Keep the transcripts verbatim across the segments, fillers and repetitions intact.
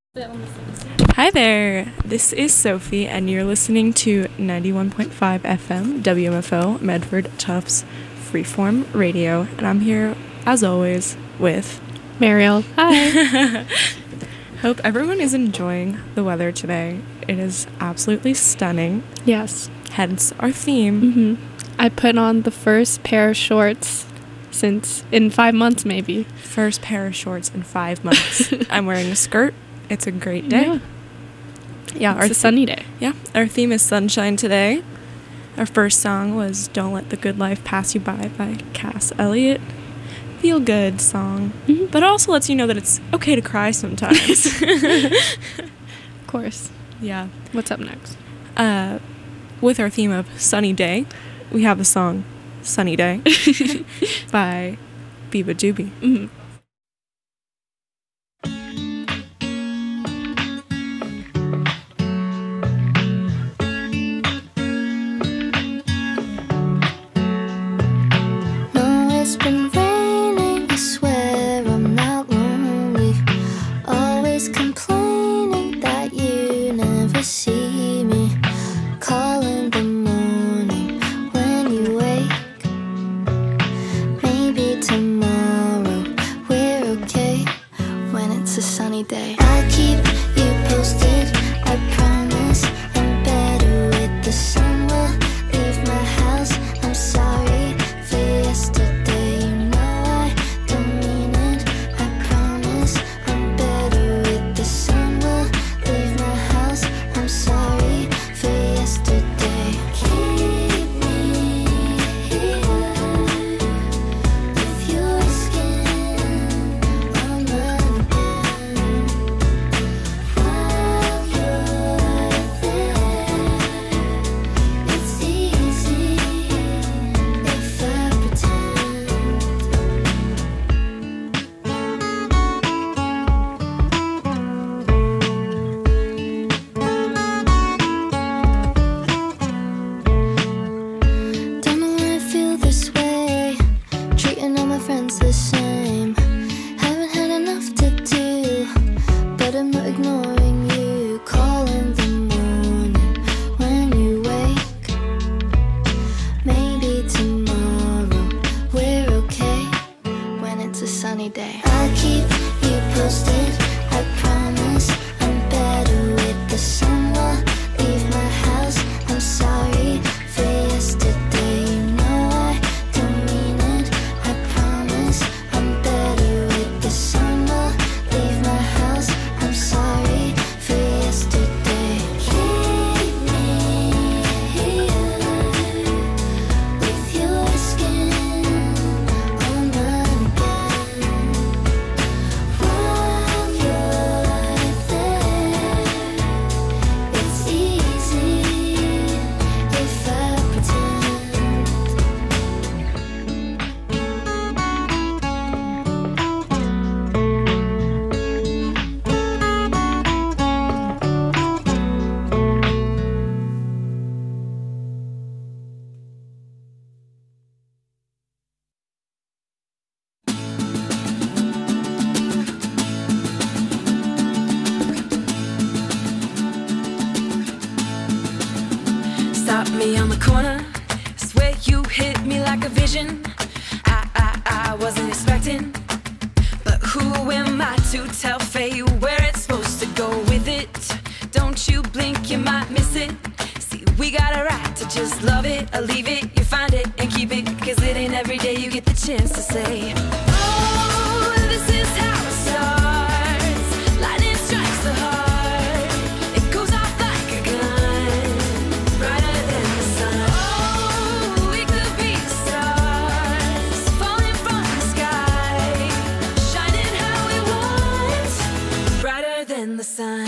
Hi there, this is Sophie, and you're listening to ninety-one point five F M W M F O Medford Tufts Freeform Radio, and I'm here, as always, with Mariel. Hi. Hope everyone is enjoying the weather today. It is absolutely stunning. Yes. Hence our theme. Mm-hmm. I put on the first pair of shorts since in five months, maybe. First pair of shorts in five months. I'm wearing a skirt. It's a great day. Yeah, yeah it's our a sunny day. Yeah, our theme is sunshine today. Our first song was Don't Let the Good Life Pass You By by Cass Elliot. Feel good song. Mm-hmm. But it also lets you know that it's okay to cry sometimes. Of course. Yeah. What's up next? Uh, with our theme of sunny day, we have the song Sunny Day by Biba Doobie. Mm-hmm. Me on the corner, swear you hit me like a vision. I, I, I wasn't expecting, but who am I to tell fate where it's supposed to go with it? Don't you blink, you might miss it. See, we got a right to just love it or leave it. You find it and keep it, cause it ain't every day you get the chance to say, oh, this is how it starts. Lightning strikes the heart. The sun.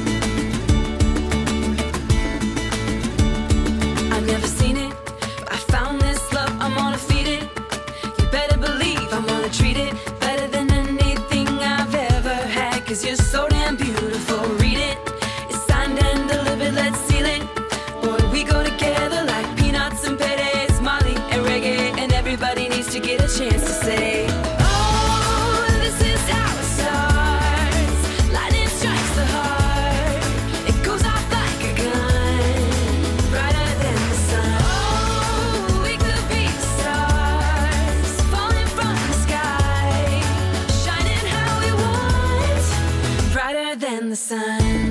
I've never seen it, but I found this love, I'm gonna feed it. You better believe I'm gonna treat it better than anything I've ever had, cause you're so damn beautiful. Read it, it's signed and delivered, let's seal it. Boy, we go together like peanuts and pedes, Molly and reggae, and everybody needs to get a chance to say, oh, this is how it starts. Lightning strikes the heart. than the sun.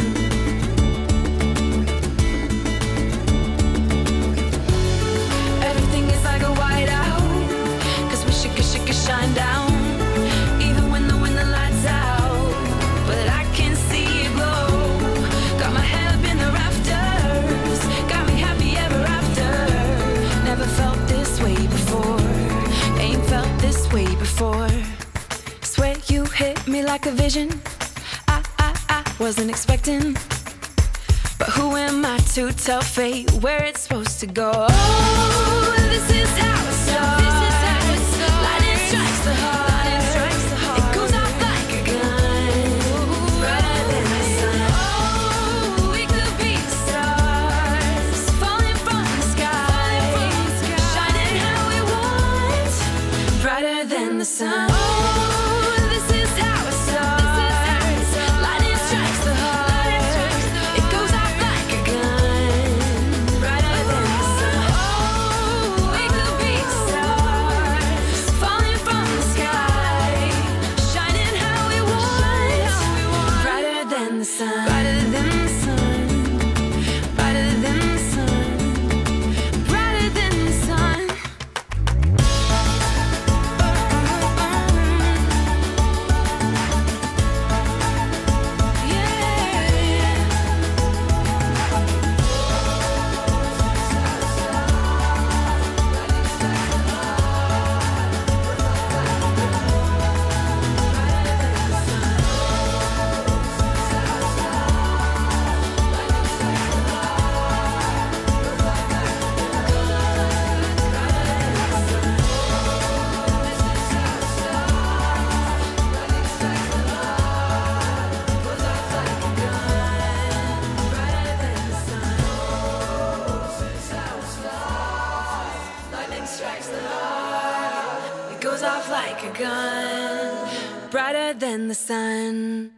Everything is like a whiteout, cause we should, should, should shine down, even when the when the lights out. But I can see it glow. Got my head up in the rafters, got me happy ever after. Never felt this way before, ain't felt this way before. Swear you hit me like a vision. I, I, I wasn't expecting, but who am I to tell fate where it's supposed to go? Oh, this is how it starts. Lightning strikes the heart. It goes off like a gun, brighter than the sun. Oh, we could be stars, falling from the sky, shining how we want, brighter than the sun. Oh, this is how it starts. Lightning strikes the heart. It goes off like a gun, brighter than the sun. Oh, we could be stars, falling from the sky, shining how we want, brighter than the sun. Brighter than the sun. Brighter than the sun. Brighter than the sun. Lightning strikes the heart. It goes off like a gun, brighter than the sun.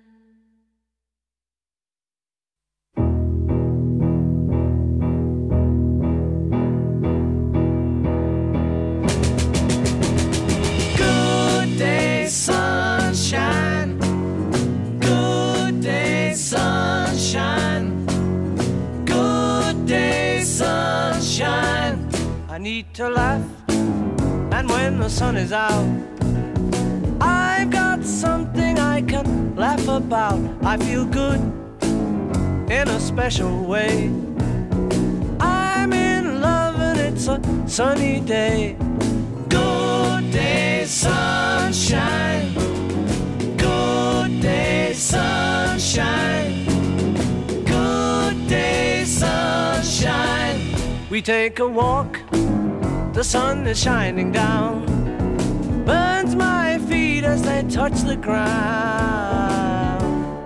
Good day, sunshine. Good day, sunshine. Good day, sunshine. I need to laugh, and when the sun is out, I've got something I can laugh about. I feel good in a special way. I'm in love and it's a sunny day. Good day, sunshine. Good day, sunshine. Good day, sunshine. We take a walk, the sun is shining down, burns my feet as they touch the ground.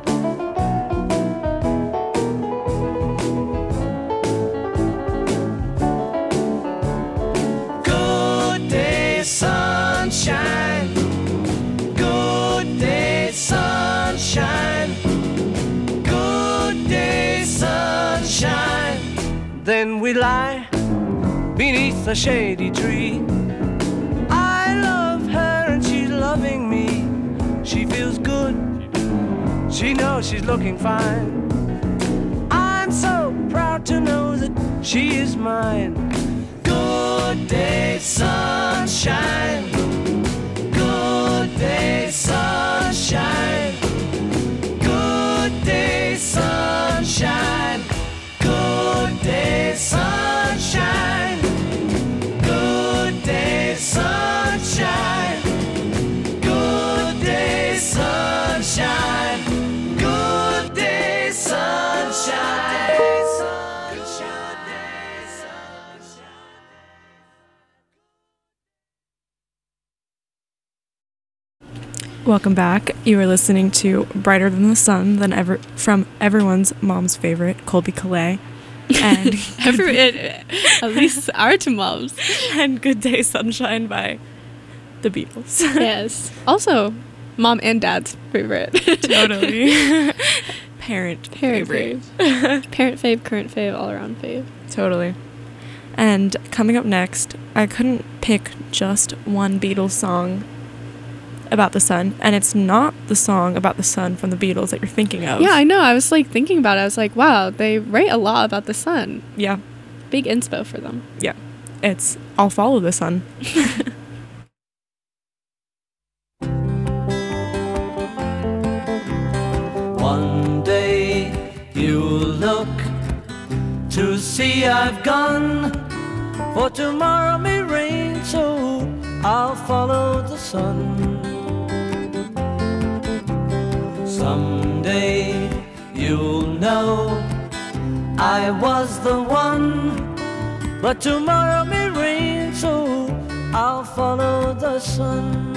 Good day, sunshine. Good day, sunshine. Good day, sunshine. Then we lie beneath a shady tree. I love her and she's loving me. She feels good, she knows she's looking fine. I'm so proud to know that she is mine. Good day, sunshine. Good day, sunshine. Good day, sunshine. Good day, sunshine. Good day, sunshine. Good day, sunshine. Good day, sunshine. Welcome back. You are listening to Brighter Than the Sun than ever from everyone's mom's favorite, Colby Calais. And Every, it, at least our two moms. and Good Day Sunshine by the Beatles. Yes. Also, mom and dad's favorite. Totally. Parent, Parent favorite. fave. Parent fave, current fave, all around fave. Totally. And coming up next, I couldn't pick just one Beatles song about the sun, and it's not the song about the sun from the Beatles that you're thinking of. Yeah, I know. I was like thinking about it. I was like, wow, they write a lot about the sun. Yeah. Big inspo for them. Yeah. It's I'll Follow the Sun. One day you'll look to see I've gone, for tomorrow may rain, so I'll follow the sun. Someday you'll know I was the one, but tomorrow may rain, so I'll follow the sun.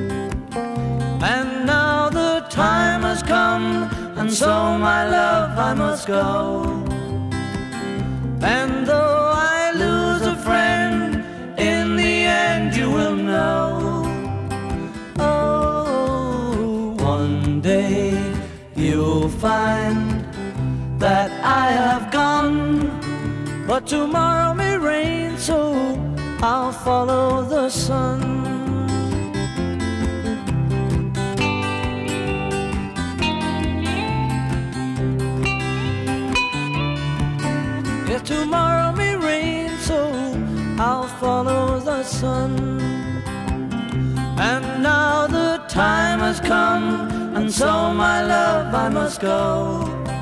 And now the time has come, and so my love I must go. And though I lose a friend, in the end you will know. Oh, one day you'll find that I have gone, but tomorrow may rain, so I'll follow the sun. Yeah, tomorrow may rain, so I'll follow the sun. And now the time has come, and so my love I must go.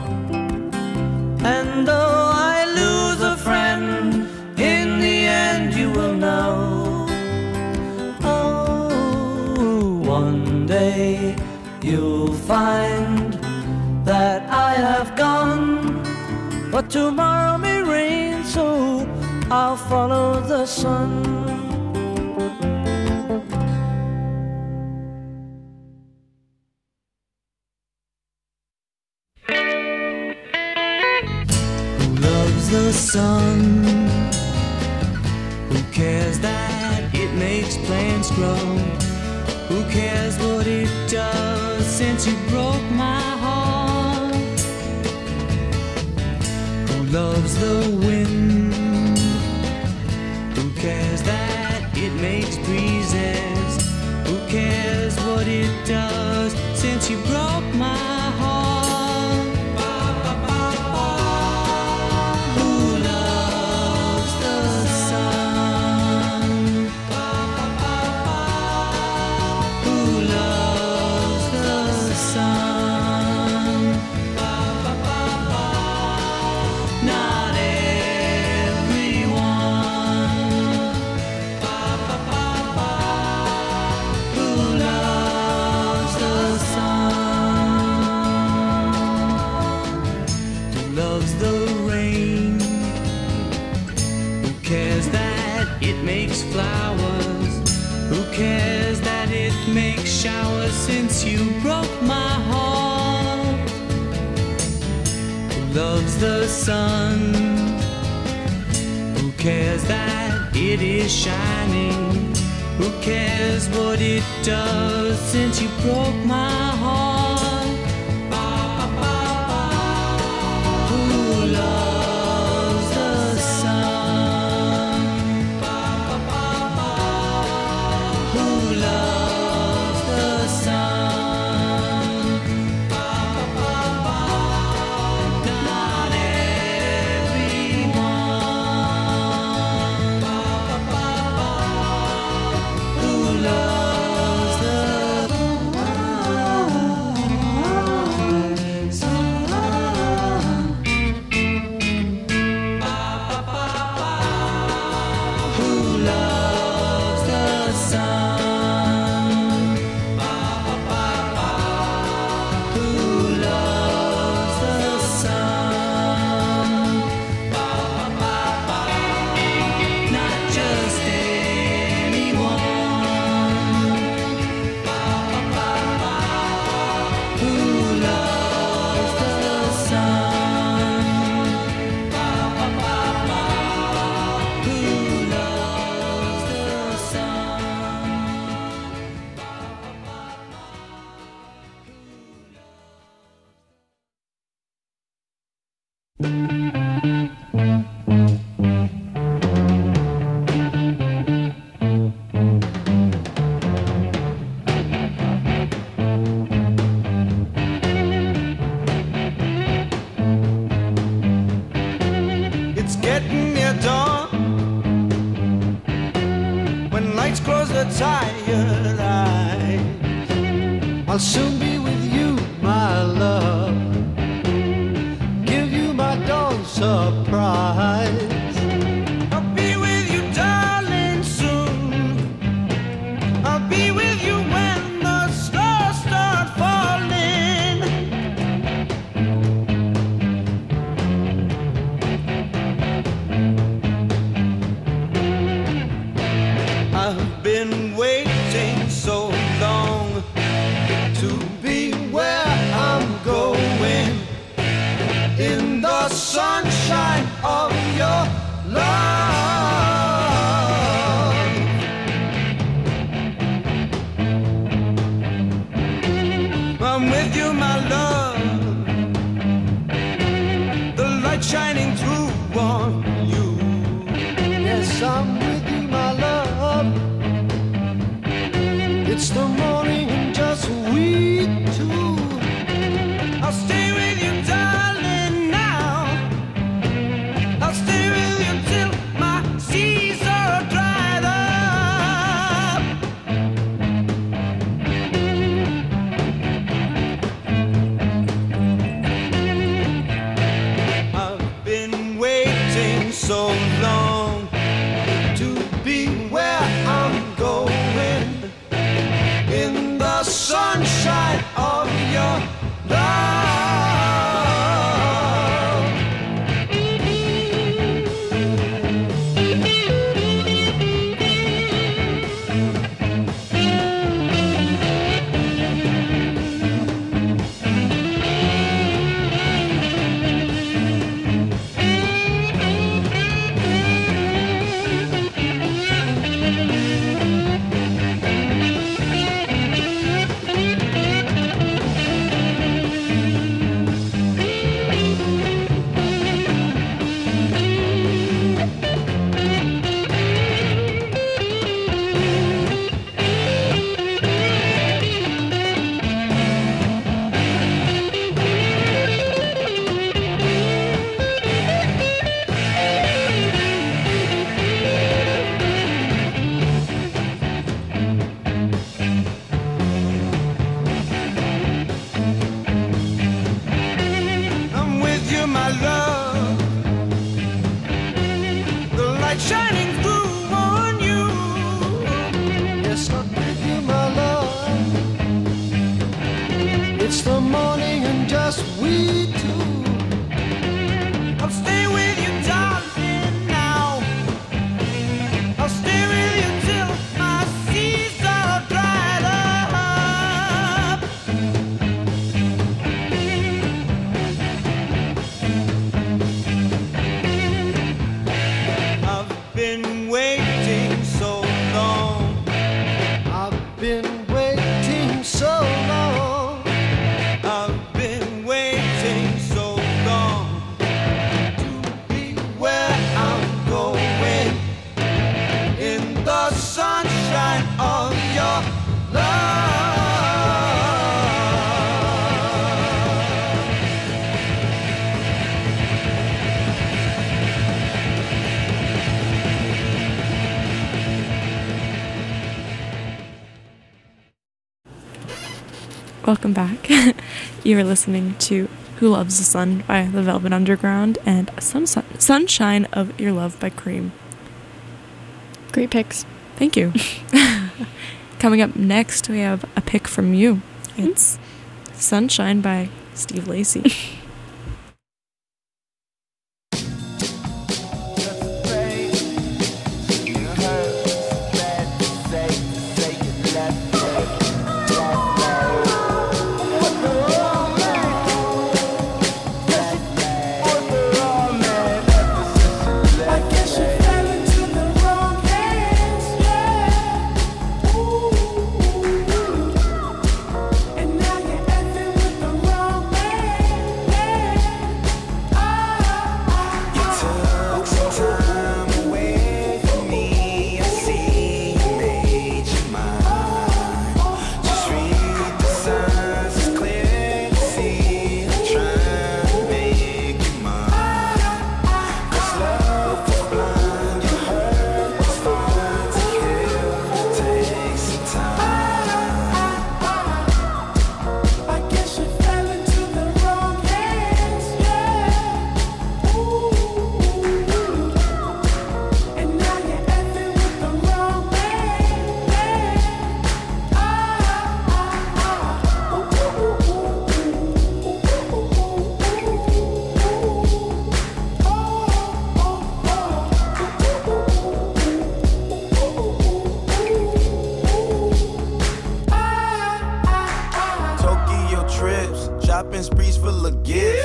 And though I lose a friend, in the end you will know. Oh, one day you'll find that I have gone, but tomorrow may rain, so I'll follow the sun. The sun, who cares that it makes plants grow? Who cares what it does since you broke my heart? Who loves the wind? Who cares that it makes breezes? Who cares what it does since you broke my heart? Flowers, who cares that it makes showers since you broke my heart? Who loves the sun? Who cares that it is shining? Who cares what it does since you broke my heart? Who loves the sun? getting near dawn. When lights close the tired eyes, I'll soon be with you, my love. Give you my dawn surprise. I'll be with you, darling, soon. I'll be with you when the stars start falling. I've been waiting so long to be where I'm going, in the sunshine of your love. I'm with you, my love, the light shining through on you. Yes, I'm with you, my love. It's the morning and just we two. I'll stay with you, darling, now. I'll stay with you till my seas are dried up. I've been waiting so long to be where I'm going, in the sunshine of your love. I'm with you, my love, the light shining through on you. Yes, I'm with you, my love. It's the morning and just we two. I'll stay with you, darling, now. I'll stay with you till my seas are dried up. I've been waiting so long. I've been waiting so long. I've been waiting so long to be where I'm going, in the sunshine of your love. Welcome back. You are listening to Who Loves the Sun by The Velvet Underground and Sun- Sunshine of Your Love by Cream. Great picks. Thank you. Coming up next, we have a pick from you. It's Sunshine by Steve Lacy. And now you're effing with the wrong man.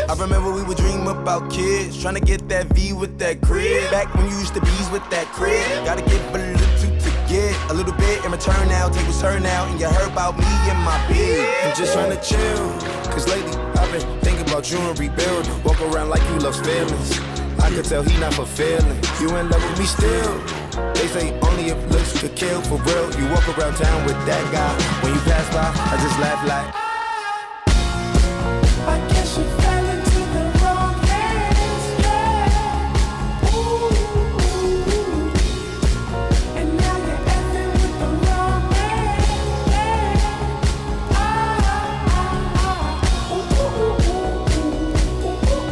I remember we would dream about kids, trying to get that V with that crib. Back when you used to bees with that crib. Gotta give a little to get a little bit in return now. Take what's her now, and you heard about me and my bed. I'm just trying to chill, cause lately I've been thinking about you and rebuilding. Walk around like you love feelings. I could tell he not fulfilling. You in love with me still. They say only if looks could kill. For real, you walk around town with that guy. When you pass by, I just laugh like I guess you fell into the wrong hands, yeah. Ooh, and now you're effing with the wrong man, yeah. Ah, ah, ah. Ooh, ooh, ooh, ooh, ooh, ooh,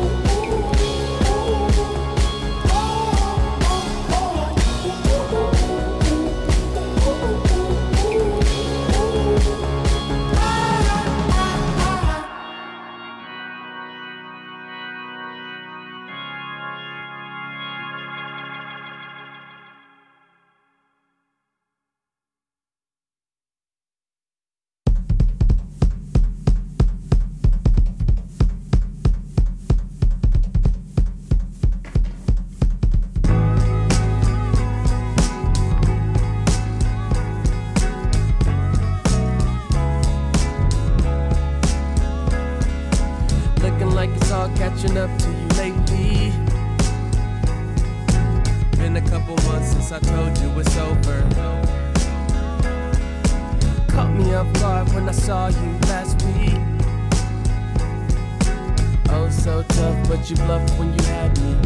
ooh, ooh. Oh, oh, oh. Catching up to you lately. Been a couple months since I told you it's over. Caught me off guard when I saw you last week. Oh, so tough, but you bluffed when you had me.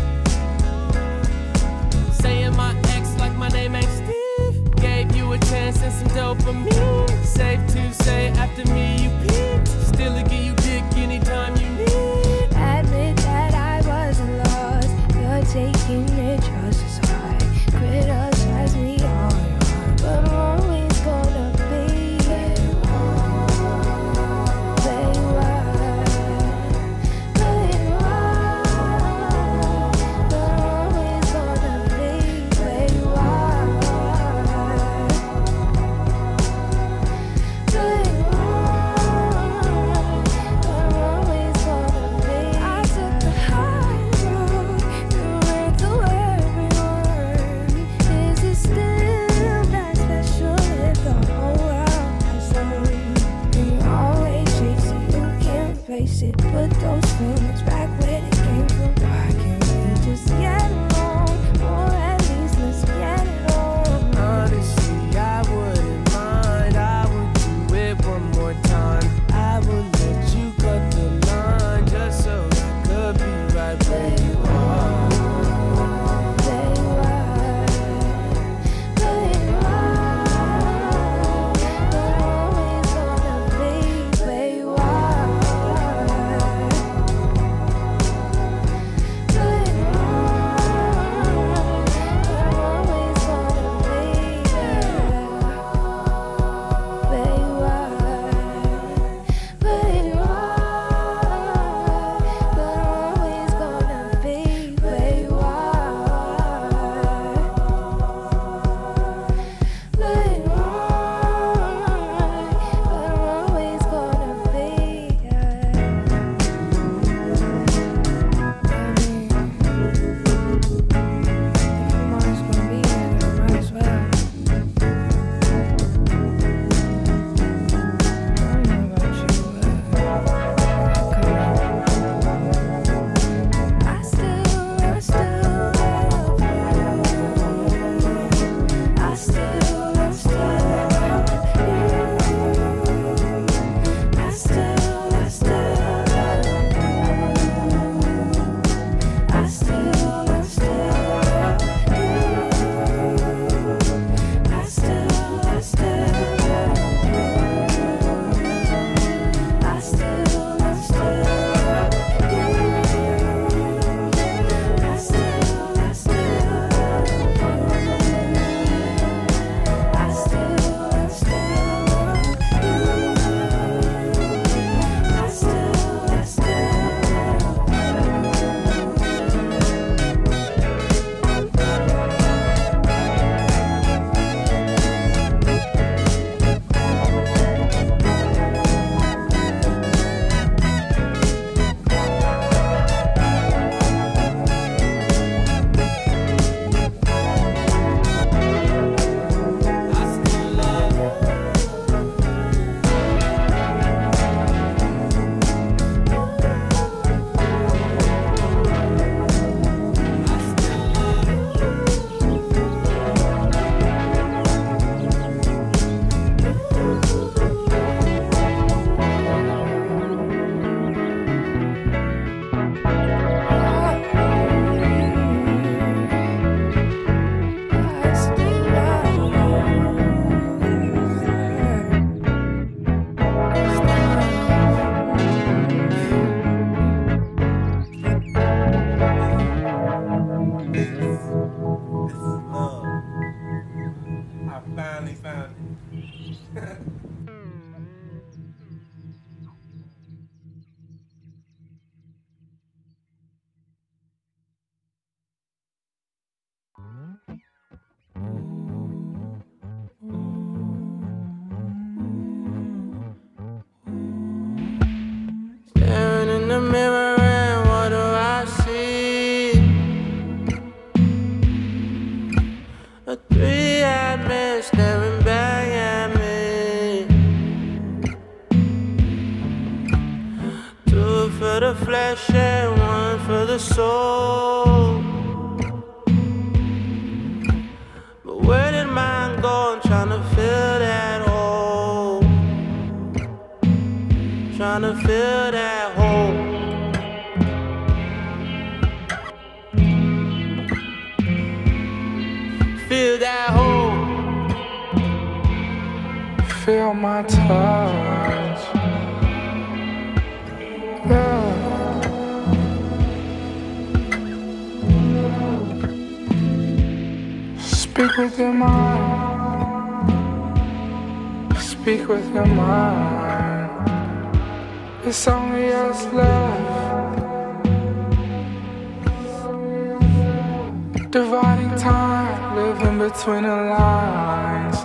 Saying my ex like my name ain't Steve. Gave you a chance and some dopamine. Safe to say after me you peaked. Still to give you dick anytime you need. Admit that I wasn't lost. You're taking it just as hard. Criticize me all your heart, but I'm always gonna be where you are, where you are, where you are. But I'm always gonna be where you are, where you are. Put those feelings back where they came from. Why can't we just get along? Or at least let's get it on. Honestly, I wouldn't mind. I would do it one more time. I would let you cut the line just so I could be right where you are. Where you are, where you are. But I'm always gonna be where you are. Where you are. Two for the flesh and one for the soul. But where did mine go? I'm trying to fill that hole. Trying to fill that hole. Fill that hole. Feel my touch. Yeah. Speak with your mind. Speak with your mind. It's only us left. Dividing time, living between the lines.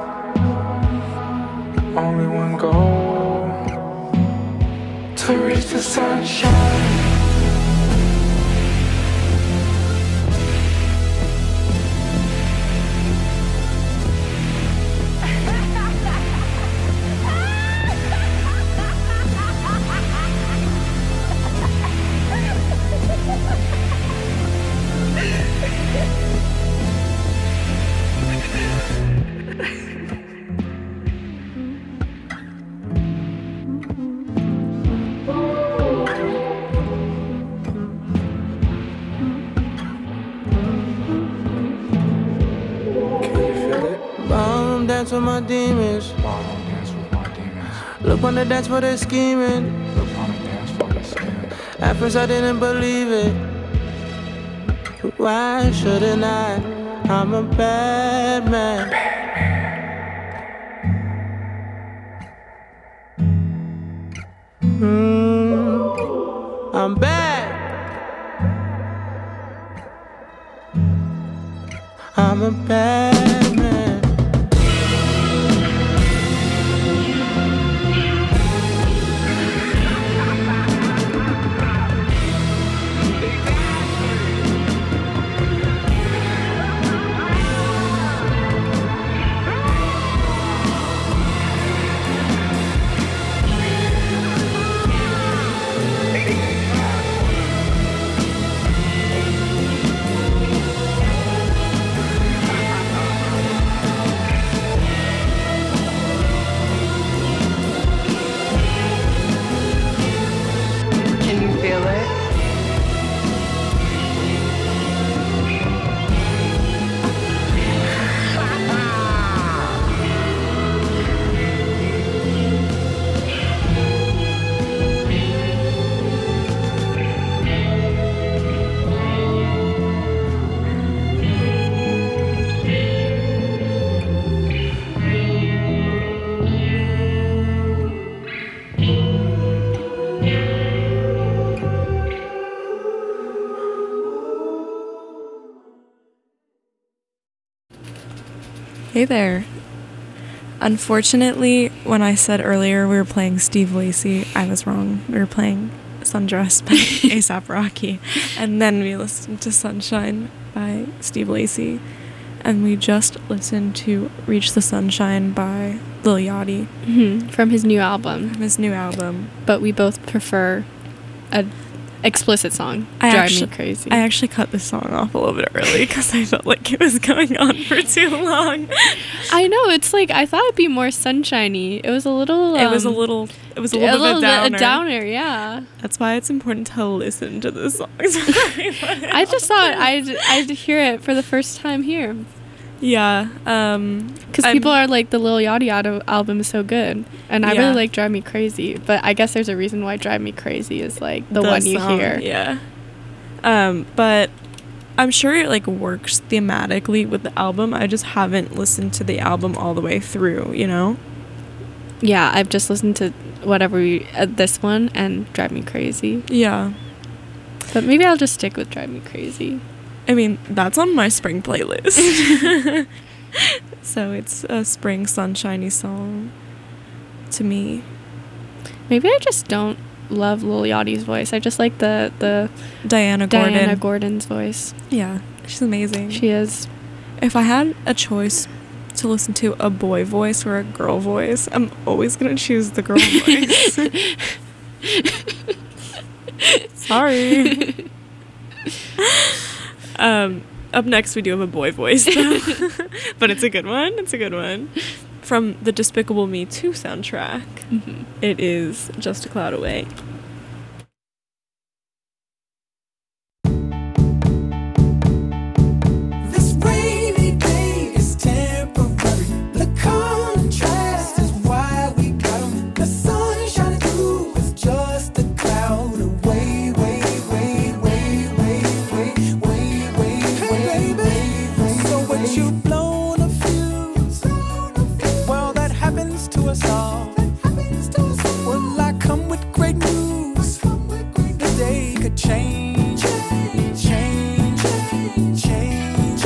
Only one goal, to reach the sunshine. Dance with my demons. Dance with my demons. Look on the dance for they're scheming. Look on the dance for the scheming. At first I didn't believe it. Why shouldn't I? I'm a bad man. Mm, I'm bad. I'm a bad man. Hey there. Unfortunately, when I said earlier we were playing Steve Lacy, I was wrong. We were playing Sundress by A$AP Rocky. And then we listened to Sunshine by Steve Lacy. And we just listened to Reach the Sunshine by Lil Yachty. Mm-hmm. From his new album. From his new album. But we both prefer a explicit song. I Drive actually, me crazy. I actually cut the song off a little bit early because I felt like it was going on for too long. I know, it's like I thought it'd be more sunshiny. It was a little. Um, it was a little. It was a little, a little bit downer. A downer, yeah. That's why it's important to listen to the songs. I just thought I'd I'd hear it for the first time here. Yeah, um, because people are like, the Lil Yachty auto album is so good, and I yeah. really like Drive Me Crazy. But I guess there's a reason why Drive Me Crazy is like the, the one you song, hear. Yeah. Um, but I'm sure it like works thematically with the album. I just haven't listened to the album all the way through, you know? Yeah, I've just listened to whatever we, uh, this one and Drive Me Crazy. Yeah. But maybe I'll just stick with Drive Me Crazy. I mean, that's on my spring playlist. So it's a spring sunshiny song to me. Maybe I just don't love Lil Yachty's voice. I just like the the Diana Gordon. Diana Gordon's voice. Yeah, she's amazing. She is. If I had a choice to listen to a boy voice or a girl voice, I'm always gonna choose the girl voice. Sorry. um, up next, we do have a boy voice, though. But it's a good one. It's a good one. From the Despicable Me two soundtrack, Mhm. it is Just a Cloud Away. This rainy day is temporary. The contrast is why we got 'em. The sun shining through is just a cloud away, way, way, way, way, way, way, way, way, way, way. So what you blown a fuse? Well, that happens to us all. Well, I come with great news. The day could change, change, change,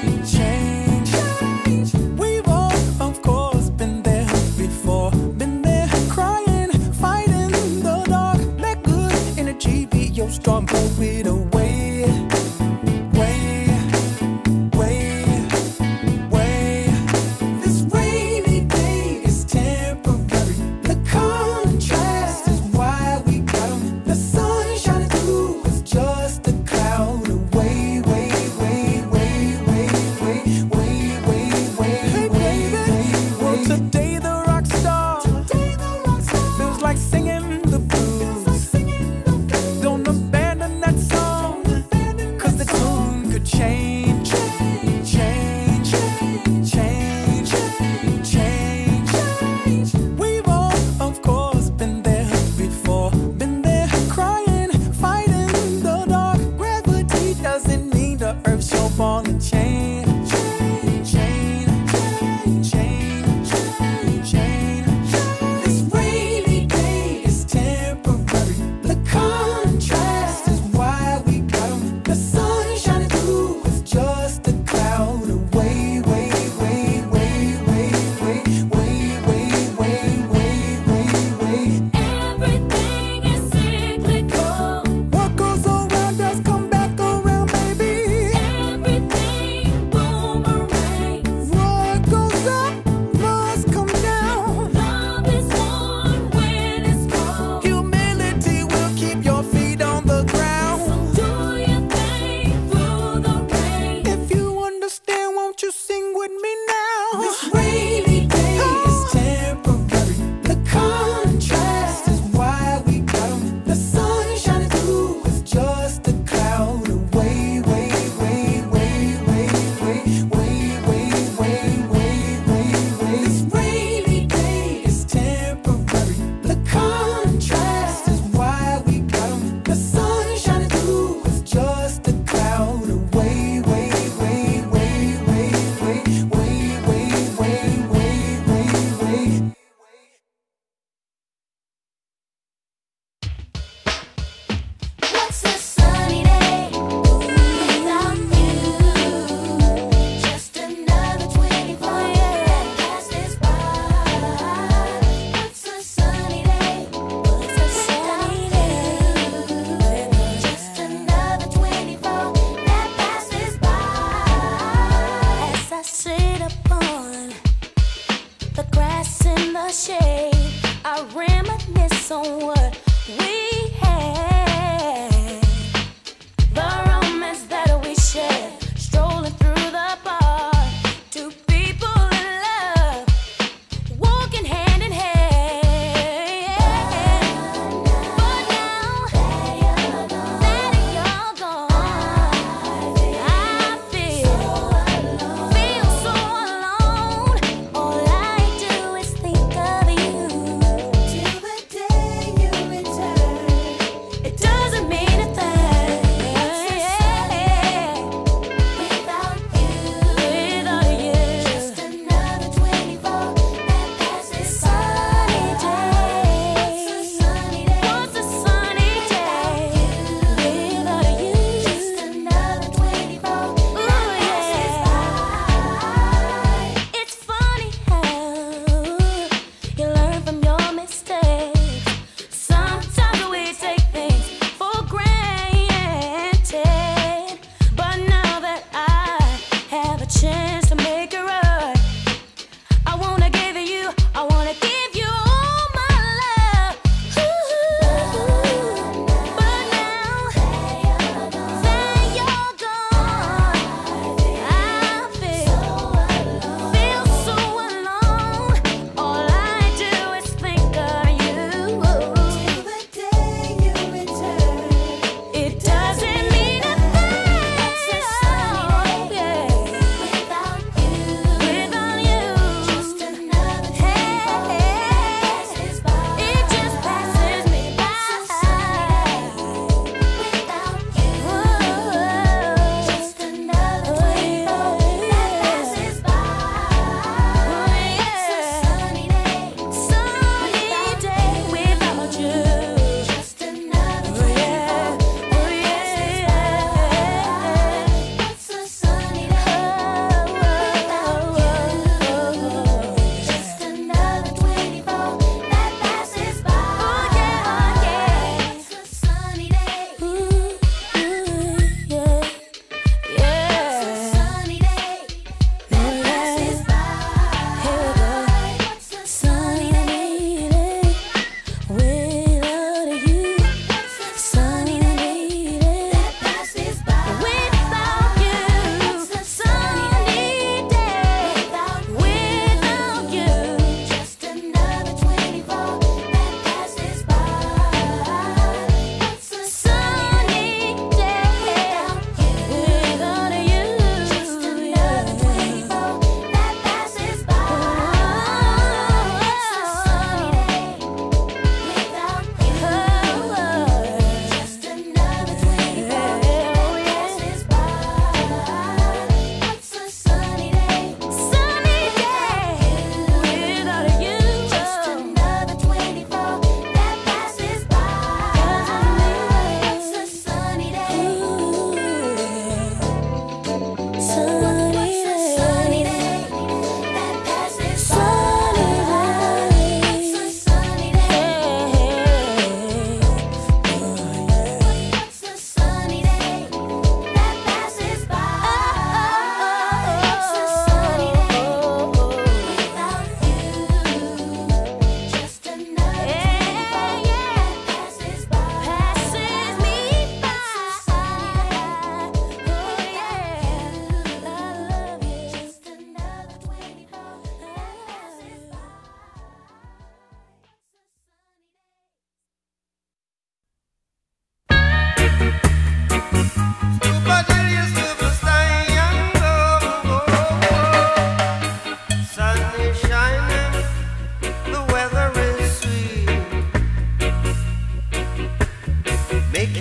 change. We've all, of course, been there before. Been there crying, fighting the dark. Let good energy be your storm, blow it away. Way, way, way. This rainy day is temporary. The contrast is why we got 'em. The sun shining through is just a cloud away, way, way, way, way, way, way, way, way, way, way. Well, today the rock star feels like singing the blues. Don't abandon that song.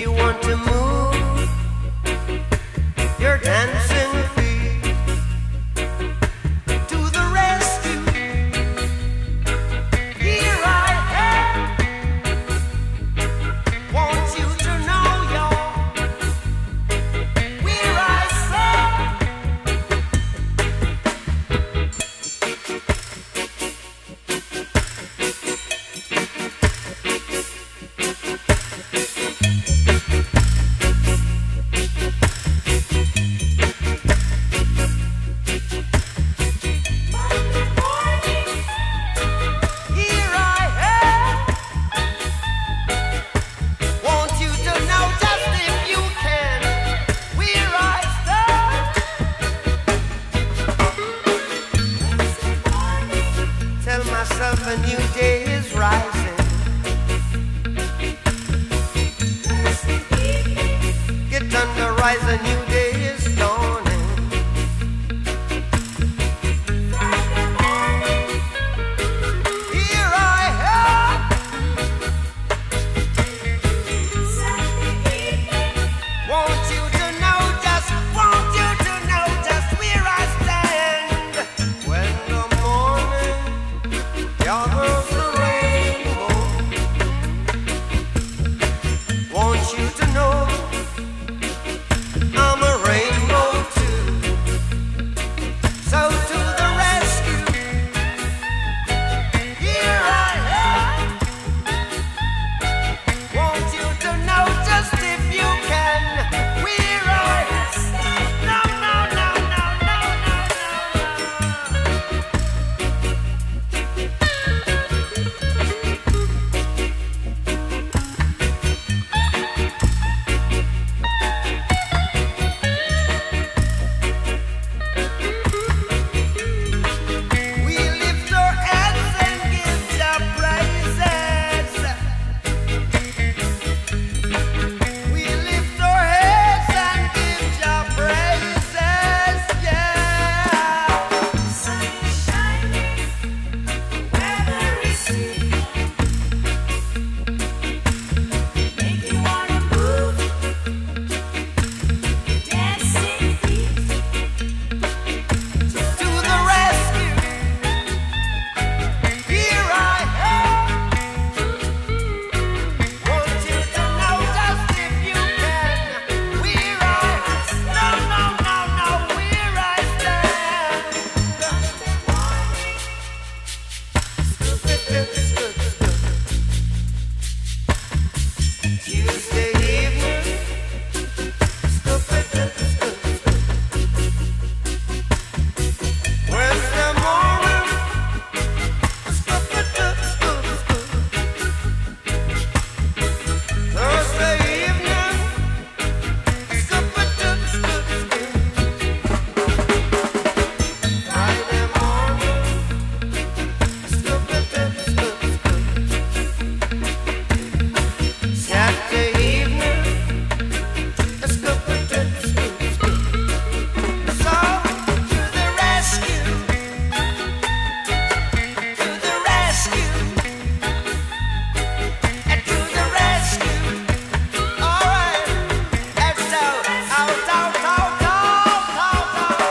you want to move your dancing feet to the rescue. Here I am. Want you to know you're where I stand. Here I am. Want you to know just if you can where I stand. Tell myself a new day is rising. Get under, rise, a new day is dawning. Here I am. Want you to know, just want you to know just where I stand. When the morning gathers the rainbow, want you to know I'm a rainbow too. So to the rescue. Here I am. Want you to know just if you can where I no no no no no We lift our hands and give Jah praises. We lift our heads and give Jah praises, yeah. Sun is shining, weather is sweet, make you wanna move your dancing feet to the rescue. Here I am. Want you to know just if you can where I no no no no where I stand. Tuesday evening. Wednesday morning. Thursday evening. Friday morning. Saturday evening. So to the rescue. To the rescue. And to the rescue. All right. Let's go. Out, out, out, out, out,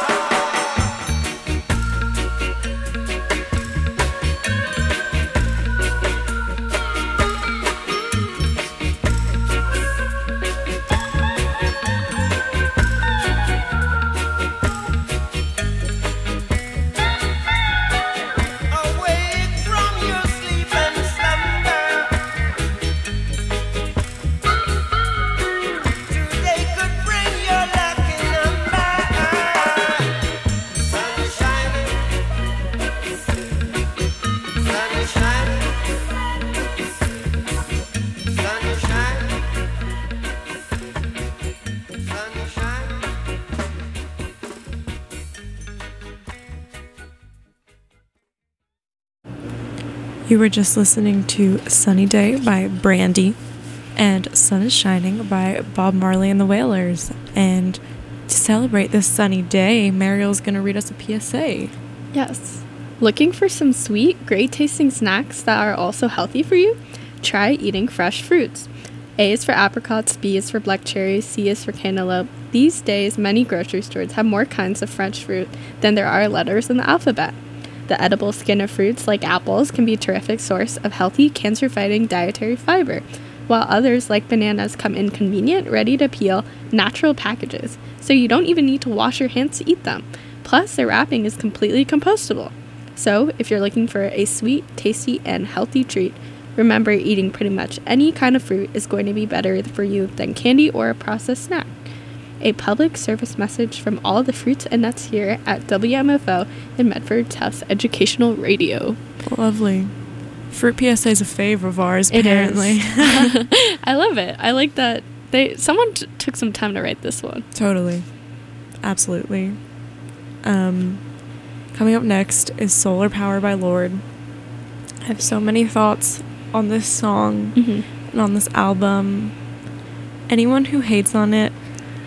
Awake from your sleep and slumber. Today could bring your lucky number. Sun is shining. Sun is shining. Sun is shining. Sun is shining. You were just listening to Sunny Day by Brandy and Sun is Shining by Bob Marley and the Wailers. And to celebrate this sunny day, Mariel's going to read us a P S A. Yes. Looking for some sweet, great tasting snacks that are also healthy for you? Try eating fresh fruits. A is for apricots, B is for black cherries, C is for cantaloupe. These days, many grocery stores have more kinds of French fruit than there are letters in the alphabet. The edible skin of fruits, like apples, can be a terrific source of healthy, cancer-fighting dietary fiber, while others, like bananas, come in convenient, ready-to-peel, natural packages, so you don't even need to wash your hands to eat them. Plus, their wrapping is completely compostable. So, if you're looking for a sweet, tasty, and healthy treat, remember eating pretty much any kind of fruit is going to be better for you than candy or a processed snack. A public service message from all the fruits and nuts here at W M F O in Medford's House Educational Radio. Lovely. Fruit P S A is a fave of ours, It apparently. is. I love it. I like that they someone t- took some time to write this one. Totally. Absolutely. Um, coming up next is Solar Power by Lorde. I have so many thoughts on this song Mm-hmm. and on this album. Anyone who hates on it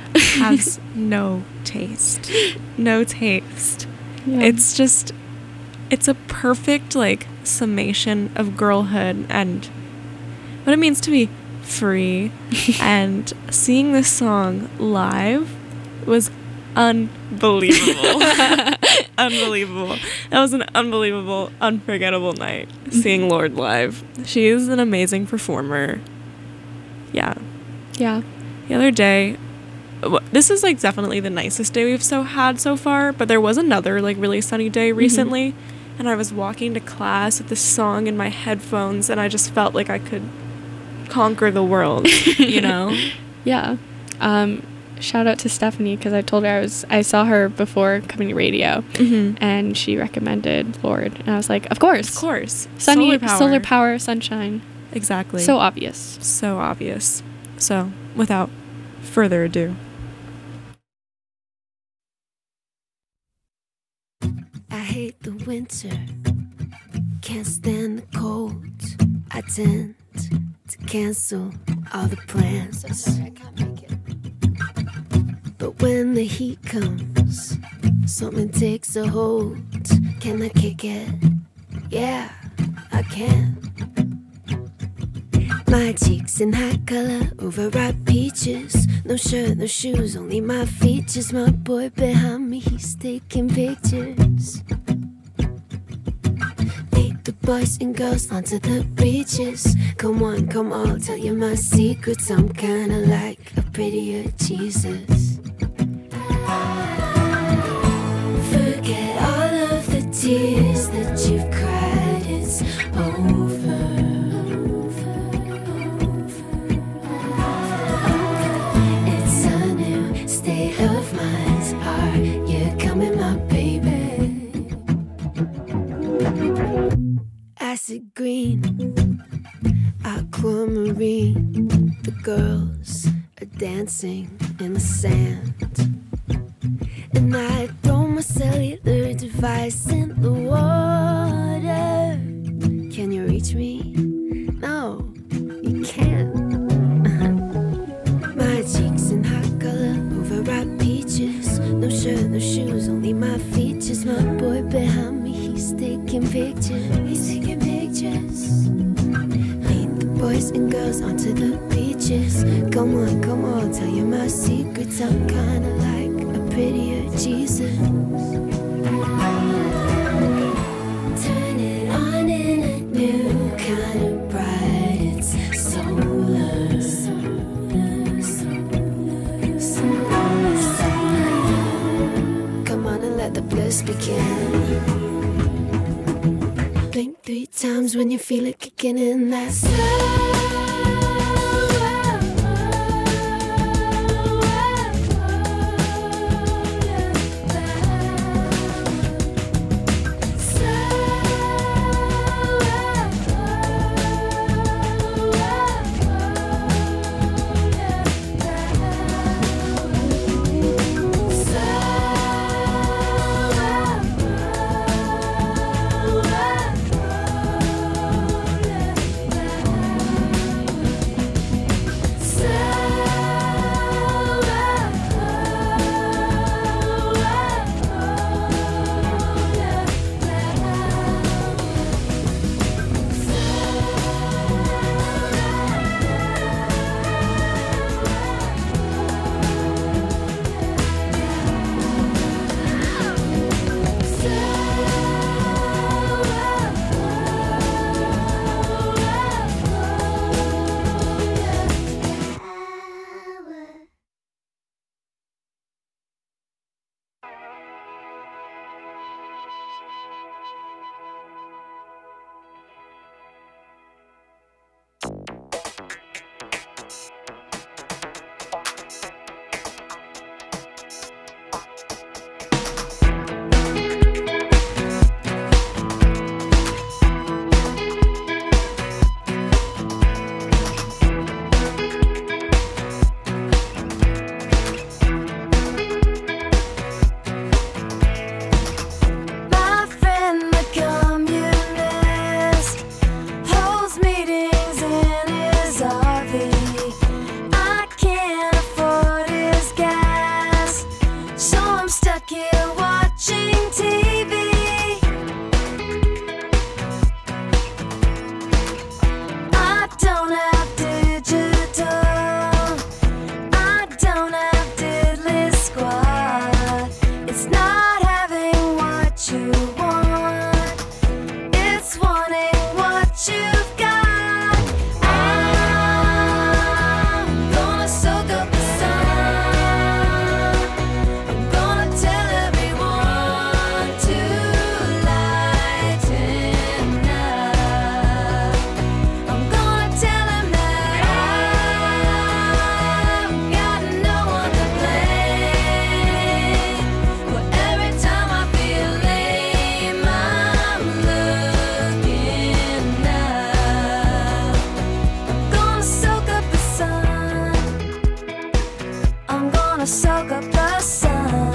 has no taste. No taste. Yeah. It's just, it's a perfect, like, summation of girlhood and what it means to be free. And seeing this song live was unbelievable. Unbelievable. That was an unbelievable, unforgettable night, seeing Lorde live. She is an amazing performer. Yeah. Yeah. The other day, w- this is like definitely the nicest day we've so had so far, but there was another like really sunny day recently, and I was walking to class with this song in my headphones, and I just felt like I could conquer the world, you know? Yeah. Um, shout out to Stephanie, because I told her I was I saw her before coming to radio, Mm-hmm. and she recommended Lorde, and I was like, of course, Of course. sunny, Solar power. solar power, sunshine, Exactly. so obvious. So obvious. So, without further ado. I hate the winter, can't stand the cold. I tend to cancel all the plans. I'm sorry, I can't make it. But when the heat comes, something takes a hold. Can I kick it? Yeah, I can. My cheeks in hot color, overripe peaches. No shirt, no shoes, only my features. My boy behind me, he's taking pictures. Lead the boys and girls onto the beaches. Come on, come on, tell you my secrets. I'm kinda like a prettier Jesus. Forget all of the tears that you've cried, it's over. It's a new state of mind. Are you coming, my baby? Acid green, aquamarine. The girls are dancing in the sand, and I throw my cellular device in the water. Can you reach me? No, you can't. My cheeks in hot color, overripe peaches. No shirt, no shoes, only my features. My boy behind me, he's taking pictures. He's taking pictures. Lead the boys and girls onto the beaches. Come on, come on, tell you my secrets. I'm kinda like a prettier Jesus. Turn it on in a new kind of bright. It's solar. Solar, solar, solar, solar. Come on and let the bliss begin. Blink three times when you feel it kicking in. That slow. soak up the sun.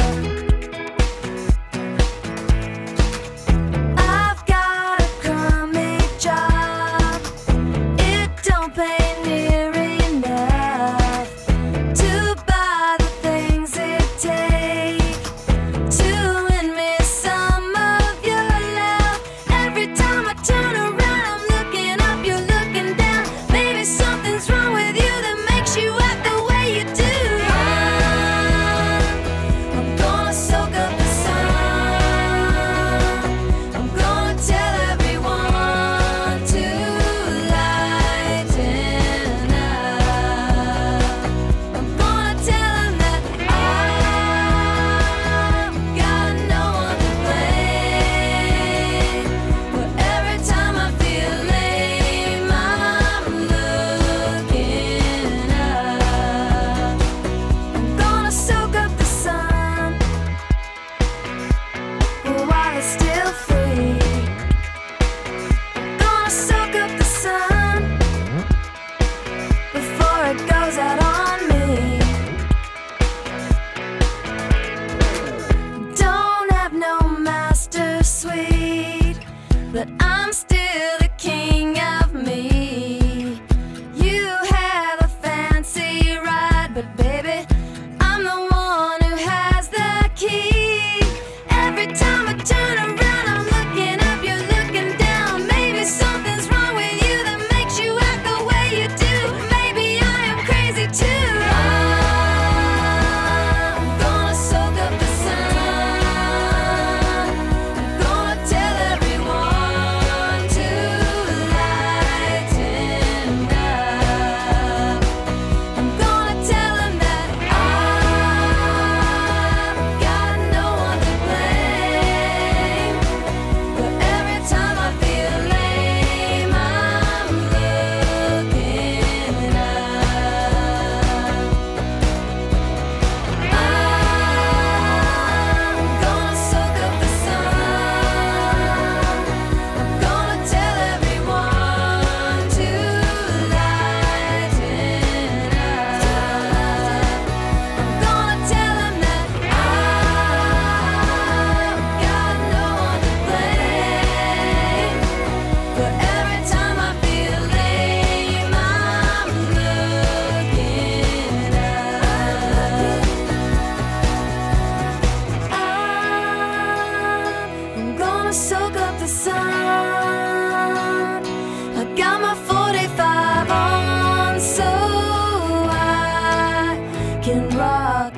I've got a crummy job. It don't pay near enough to buy the things it takes to win me some of your love. Every time I turn around, I'm looking up, you're looking down. Maybe something's wrong with you that makes you act the way you do. I'm gonna soak up the sun. I'm gonna tell everyone to lighten up. I'm gonna tell them that I've got no one to blame. But every time I feel lame, I'm looking up. I'm gonna soak up the sun. While it's still free, I'm gonna soak up the sun before it goes out on me. Don't have no master suite, but I'm still the king of me. You have a fancy ride, but baby, I'm the one who has the key. Every time I turn around, I'm looking up, you're looking down. Maybe something's wrong with you that makes you act the way you do. Maybe I am crazy too. I'm gonna soak up the sun. I'm gonna tell everyone to lighten up. I'm gonna tell them that I've got no one to blame. But every time I feel lame, I'm looking up. I'm gonna soak up the sun. I'm gonna tell everyone to lighten up. I'm gonna tell them that I've got no one to blame. But every time I feel lame, I'm looking up. I'm gonna soak up the sun. I got my forty-five on so I can rock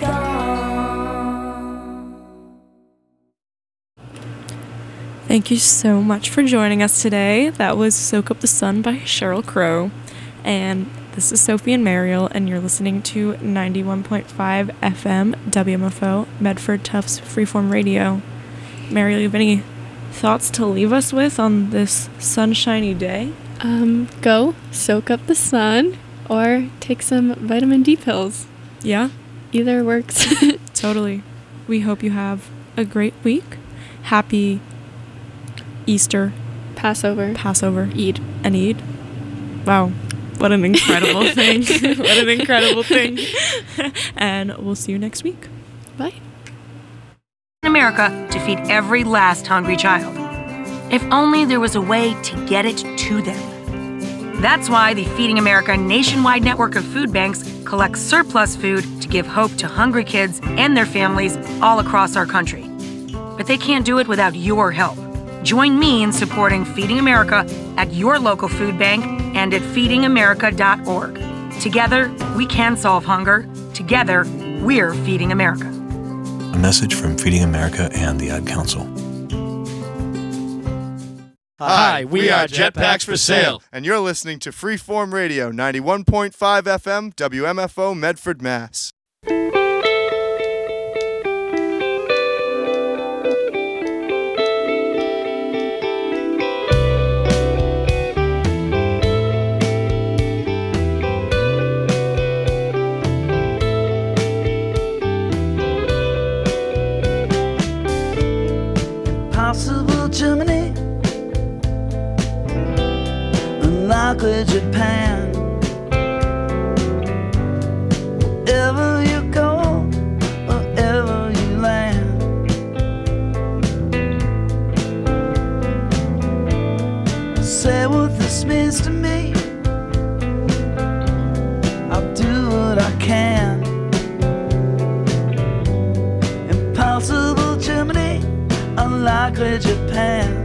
on. Thank you so much for joining us today. That was Soak Up the Sun by Sheryl Crow. And this is Sophie and Mariel, and you're listening to ninety-one point five F M W M F O, Medford Tufts Freeform Radio. Mariel, you have any thoughts to leave us with on this sunshiny day? Um, go soak up the sun or take some vitamin D pills. Yeah, Either works. totally. We hope you have a great week. Happy Easter, Passover. Passover, Eid. and Eid. Wow, what an incredible thing. What an incredible thing. And we'll see you next week. Bye. In America to feed every last hungry child. If only there was a way to get it to them. That's why the Feeding America nationwide network of food banks collects surplus food to give hope to hungry kids and their families all across our country. But they can't do it without your help. Join me in supporting Feeding America at your local food bank and at feeding america dot org. Together, we can solve hunger. Together, we're Feeding America. A message from Feeding America and the Ad Council. Hi, we are Jetpacks for Sale, and you're listening to Freeform Radio, ninety-one point five F M, W M F O, Medford, Mass. Possible Germany, unlikely Japan. Ever clear Japan.